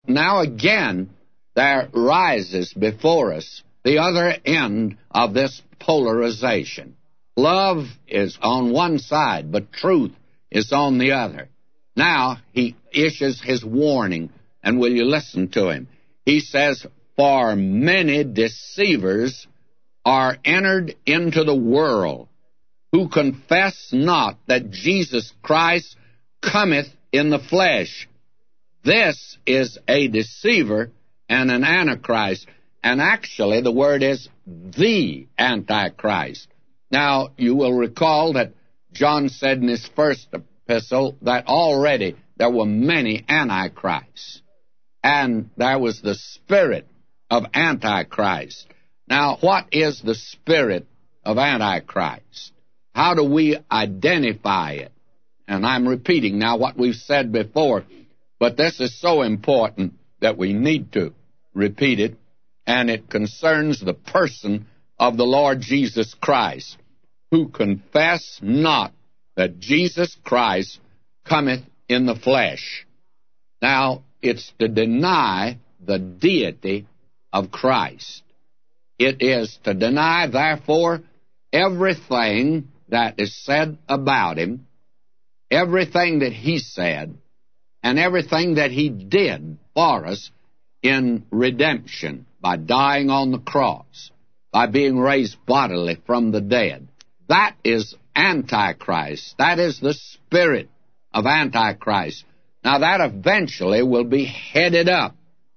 now again, there rises before us the other end of this polarization. Love is on one side, but truth is on the other. Now, he issues his warning, and will you listen to him? He says, "For many deceivers are entered into the world, who confess not that Jesus Christ cometh in the flesh." This is a deceiver and an antichrist. And actually, the word is the Antichrist. Now, you will recall that John said in his first epistle that already there were many antichrists. And there was the spirit of Antichrist. Now, what is the spirit of Antichrist? How do we identify it? And I'm repeating now what we've said before, but this is so important that we need to repeat it, and it concerns the person of the Lord Jesus Christ, who confess not that Jesus Christ cometh in the flesh. Now, it's to deny the deity of Christ. It is to deny, therefore, everything that is said about him, everything that he said, and everything that he did for us in redemption, by dying on the cross, by being raised bodily from the dead. That is Antichrist. That is the spirit of Antichrist. Now, that eventually will be headed up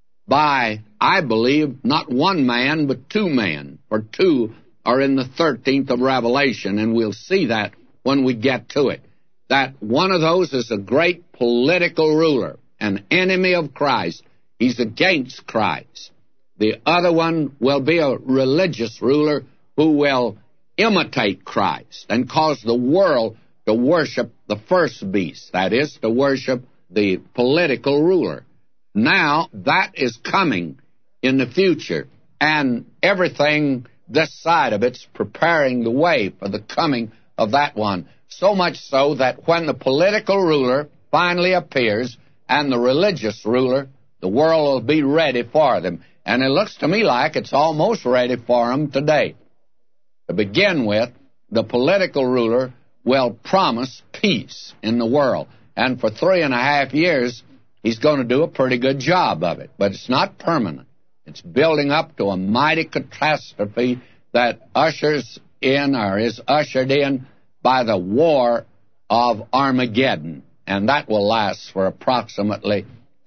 by, I believe, not one man, but two men. For two are in the 13th of Revelation, and we'll see that when we get to it. That one of those is a great political ruler, an enemy of Christ. He's against Christ. The other one will be a religious ruler who will imitate Christ and cause the world to worship the first beast, that is, to worship the political ruler. Now, that is coming in the future, and everything this side of it's preparing the way for the coming of that one. So much so that when the political ruler finally appears and the religious ruler, the world will be ready for them. And it looks to me like it's almost ready for them today. To begin with, the political ruler will promise peace in the world. And for 3.5 years, he's going to do a pretty good job of it. But it's not permanent. It's building up to a mighty catastrophe that ushers in, or is ushered in, by the war of Armageddon. And that will last for approximately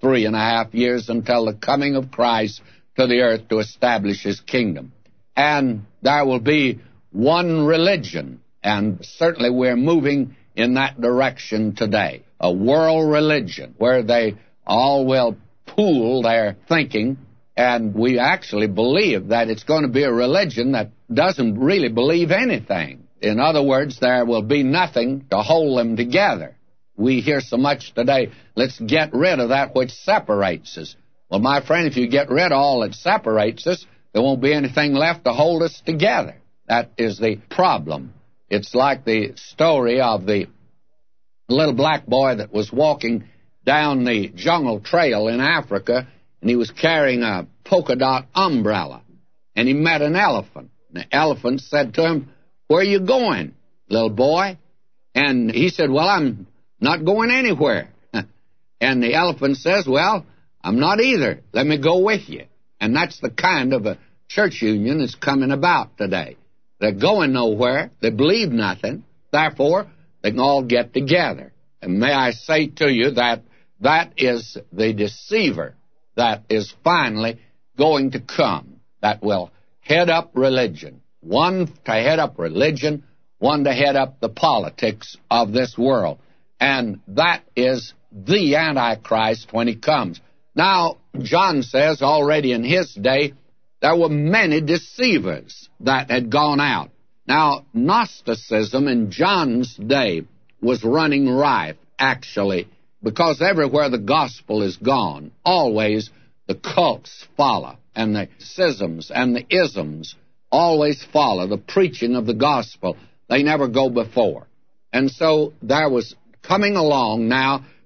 3.5 years until the coming of Christ to the earth to establish his kingdom. And there will be one religion, and certainly we're moving in that direction today, a world religion where they all will pool their thinking, and we actually believe that it's going to be a religion that doesn't really believe anything. In other words, there will be nothing to hold them together. We hear so much today, let's get rid of that which separates us. Well, my friend, if you get rid of all that separates us, there won't be anything left to hold us together. That is the problem. It's like the story of the little black boy that was walking down the jungle trail in Africa, and he was carrying a polka dot umbrella, and he met an elephant. And the elephant said to him, "Where are you going, little boy?" And he said, "Well, I'm not going anywhere." And the elephant says, "Well, I'm not either. Let me go with you." And that's the kind of a church union that's coming about today. They're going nowhere. They believe nothing. Therefore, they can all get together. And may I say to you that that is the deceiver that is finally going to come, that will head up religion. One to head up religion, one to head up the politics of this world. And that is the Antichrist when he comes. Now, John says already in his day, there were many deceivers that had gone out. Now, Gnosticism in John's day was running rife, actually, because everywhere the gospel is gone, always the cults follow, and the schisms and the isms always follow the preaching of the gospel. They never go before. And so there was coming along now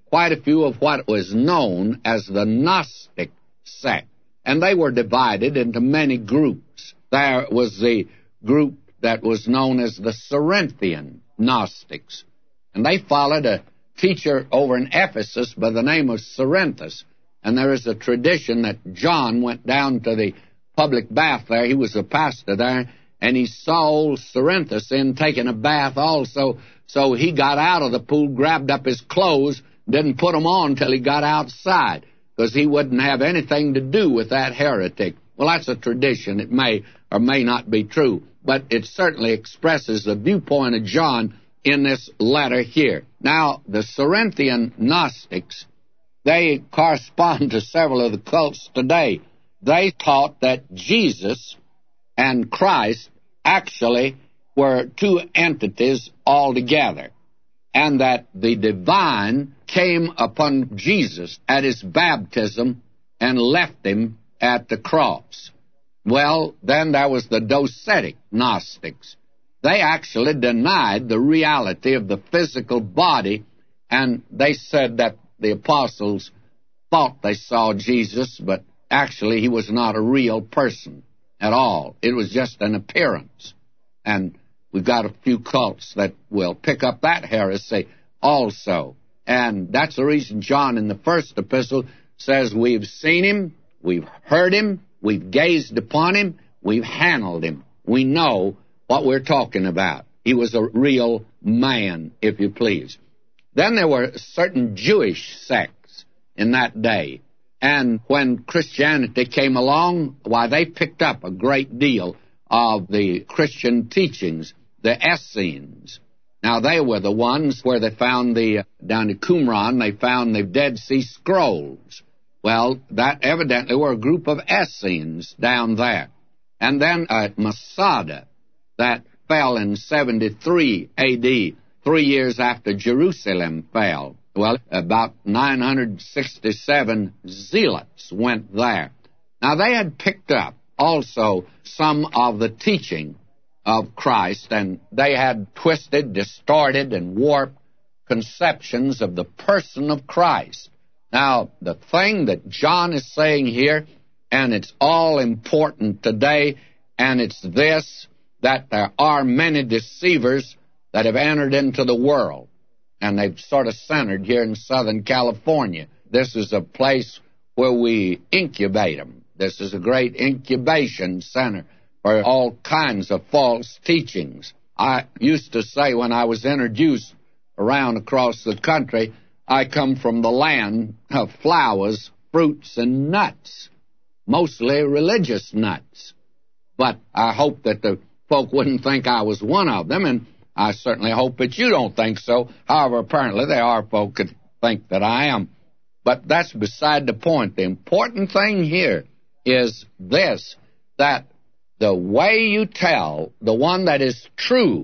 quite a few of what was known as the Gnostic sect, and they were divided into many groups. There was the group that was known as the Cerinthian Gnostics, and they followed a teacher over in Ephesus by the name of Cerinthus. And there is a tradition that John went down to the public bath there. He was a pastor there, and he saw old Cerinthus in taking a bath also. So he got out of the pool, grabbed up his clothes, didn't put them on till he got outside, because he wouldn't have anything to do with that heretic. Well, that's a tradition. It may or may not be true, but it certainly expresses the viewpoint of John in this letter here. Now, the Cerinthian Gnostics, they correspond to several of the cults today. They taught that Jesus and Christ actually were two entities altogether, and that the divine came upon Jesus at his baptism and left him at the cross. Well, then there was the Docetic Gnostics. They actually denied the reality of the physical body, and they said that the apostles thought they saw Jesus, but actually he was not a real person at all. It was just an appearance. And we've got a few cults that will pick up that heresy also. And that's the reason John in the first epistle says we've seen him, we've heard him, we've gazed upon him, we've handled him. We know what we're talking about. He was a real man, if you please. Then there were certain Jewish sects in that day. And when Christianity came along, why, they picked up a great deal of the Christian teachings, the Essenes. Now, they were the ones where they found down in Qumran, they found the Dead Sea Scrolls. Well, that evidently were a group of Essenes down there. And then at Masada, that fell in 73 A.D., 3 years after Jerusalem fell. Well, about 967 zealots went there. Now, they had picked up also some of the teaching of Christ, and they had twisted, distorted, and warped conceptions of the person of Christ. Now, the thing that John is saying here, and it's all important today, and it's this, that there are many deceivers that have entered into the world, and they've sort of centered here in Southern California. This is a place where we incubate them. This is a great incubation center for all kinds of false teachings. I used to say when I was introduced around across the country, I come from the land of flowers, fruits, and nuts, mostly religious nuts. But I hope that the folk wouldn't think I was one of them, and I certainly hope that you don't think so. However, apparently there are folk that think that I am. But that's beside the point. The important thing here is this, that the way you tell the one that is true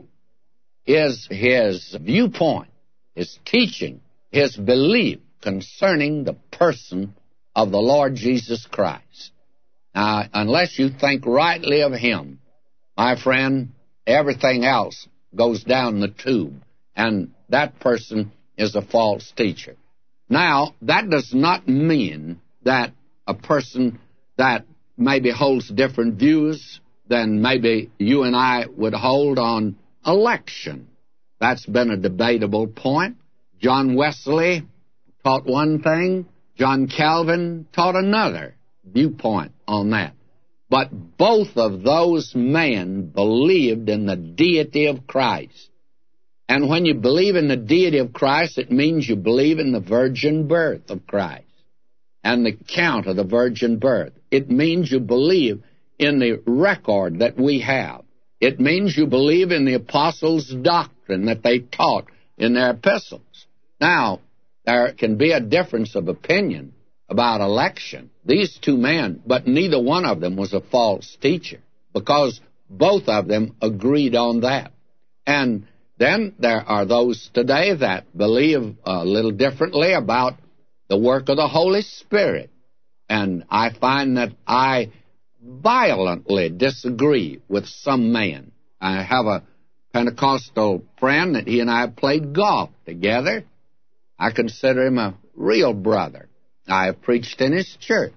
is his viewpoint, his teaching, his belief concerning the person of the Lord Jesus Christ. Now, unless you think rightly of him, my friend, everything else goes down the tube, and that person is a false teacher. Now, that does not mean that a person that maybe holds different views than maybe you and I would hold on election. That's been a debatable point. John Wesley taught one thing, John Calvin taught another viewpoint on that. But both of those men believed in the deity of Christ. And when you believe in the deity of Christ, it means you believe in the virgin birth of Christ and the count of the virgin birth. It means you believe in the record that we have. It means you believe in the apostles' doctrine that they taught in their epistles. Now, there can be a difference of opinion about election. These two men, but neither one of them was a false teacher, because both of them agreed on that. And then there are those today that believe a little differently about the work of the Holy Spirit. And I find that I violently disagree with some men. I have a Pentecostal friend that he and I played golf together, I consider him a real brother. I have preached in his church.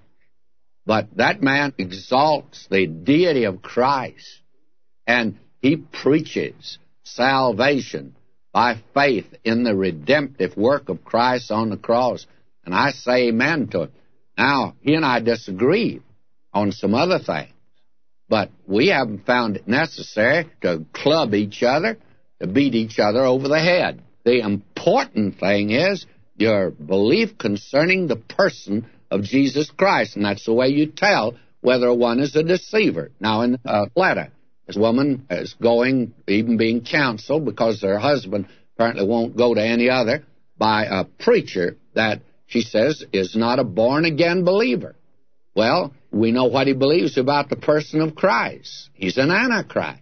But that man exalts the deity of Christ, and he preaches salvation by faith in the redemptive work of Christ on the cross. And I say amen to it. Now, he and I disagree on some other things, but we haven't found it necessary to club each other, to beat each other over the head. The important thing is your belief concerning the person of Jesus Christ, and that's the way you tell whether one is a deceiver. Now, in a letter, this woman is going, even being counseled, because her husband apparently won't go to any other, by a preacher that she says is not a born-again believer. Well, we know what he believes about the person of Christ. He's an Antichrist.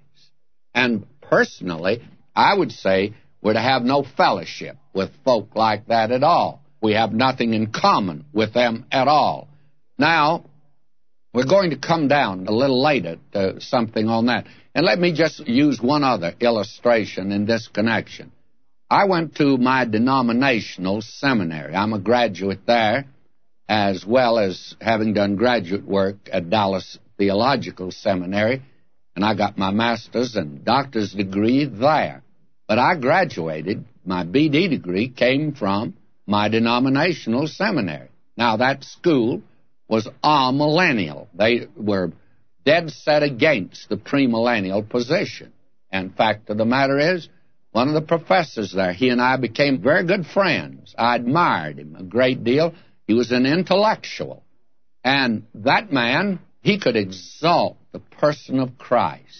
And personally, I would say we're to have no fellowship with folk like that at all. We have nothing in common with them at all. Now, we're going to come down a little later to something on that. And let me just use one other illustration in this connection. I went to my denominational seminary. I'm a graduate there, as well as having done graduate work at Dallas Theological Seminary, and I got my master's and doctor's degree there. But I graduated, my BD degree came from my denominational seminary. Now, that school was amillennial. They were dead set against the premillennial position. And fact of the matter is, one of the professors there, he and I became very good friends. I admired him a great deal. He was an intellectual. And that man, he could exalt the person of Christ.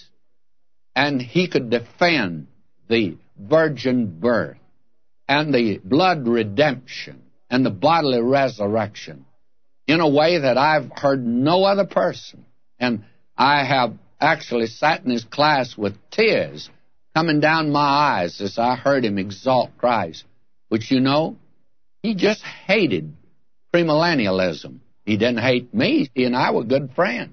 And he could defend the virgin birth and the blood redemption and the bodily resurrection in a way that I've heard no other person. And I have actually sat in his class with tears coming down my eyes as I heard him exalt Christ. Which, you know, he just hated premillennialism. He didn't hate me. He and I were good friends.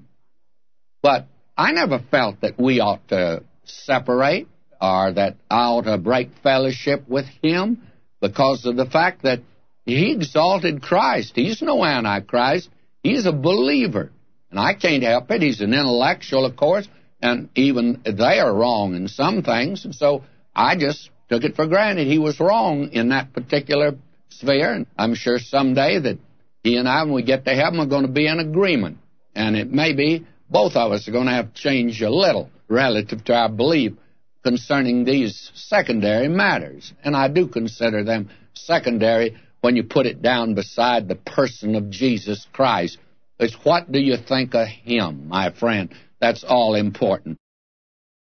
But I never felt that we ought to separate or that I ought to break fellowship with him because of the fact that he exalted Christ. He's no Antichrist. He's a believer. And I can't help it. He's an intellectual, of course, and even they are wrong in some things. And so I just took it for granted he was wrong in that particular sphere. And I'm sure someday that he and I, when we get to heaven, are going to be in agreement. And it may be both of us are going to have to change a little relative to our belief concerning these secondary matters. And I do consider them secondary when you put it down beside the person of Jesus Christ. It's what do you think of him, my friend? That's all important.